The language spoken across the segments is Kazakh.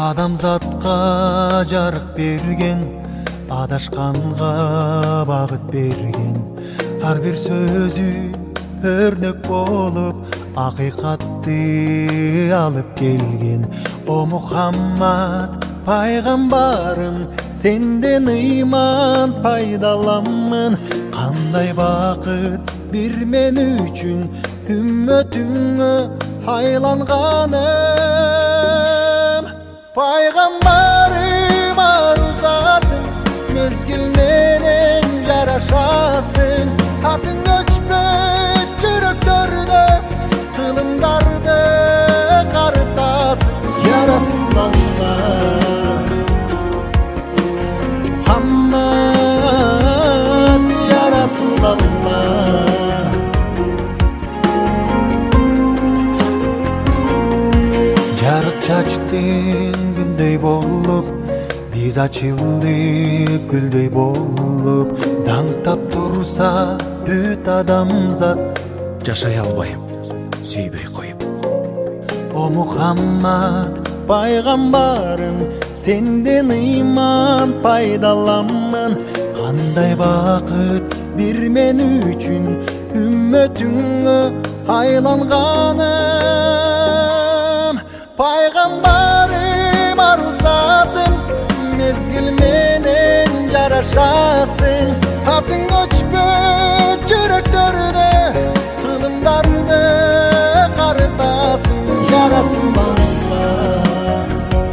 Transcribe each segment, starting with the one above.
Адамзатқа жарық берген, адашқанға бағыт берген, әрбір сөзі өрнек болып ақиқатты алып келген. О Мұхаммад пайғамбарым, сенден иман пайдаламын. Қандай бақыт бір мен үшін, үмметіңе айланғаным. Пайғамбарым ару затым, мезгілменен жарашасың. Атың өчпөт жүректерде, қылымдарды қарытасың. Я Расулаллах, Мұхаммад, я Расулаллах. Жарық чачтың күндей болып, біз açılдық гүлдей болып. Даңқтап тұрса бүт адамзат, жашай албайым сүйбей қойып. О Мұхаммад пайғамбарым, сенден иман пайдаламын. Қандай бақыт бір мен үшін, үмметіңе айланғаным. Пайғамбарым ару затым, мезгілменен жарашасың. Атың өчпөт жүректерде, қылымдарды қарытасың. Я Расулаллах,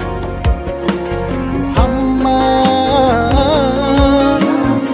Мұхаммад,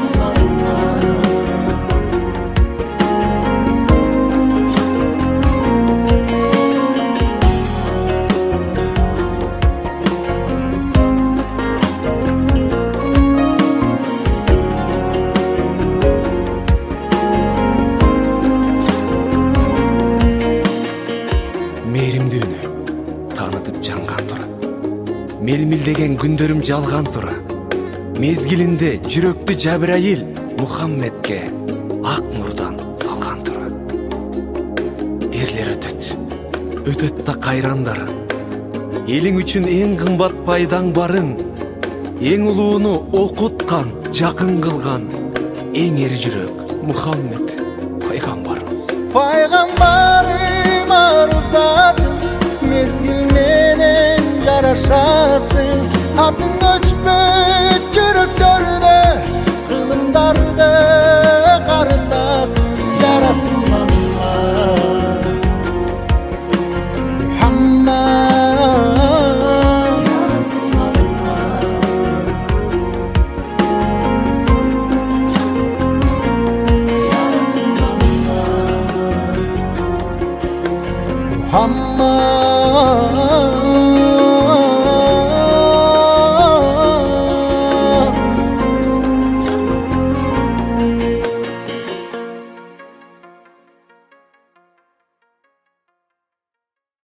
Мейірімдүүнү танытып жанған тұра, мелмилдеген күндөрүм жалған тұра. Мезгилинде жүрөктү Жабраил Мухаммедке ак нурдан салган тұра. Эрлер өтөт да кайрандары. Элиң үчүн эң кымбат пайдаң барың, эң улууну окуткан, жакын кылган эң эр жүрөк Мухаммед пайгамбарым. Пайғамбарым ару затым, мезгілменен жарашасың. Атың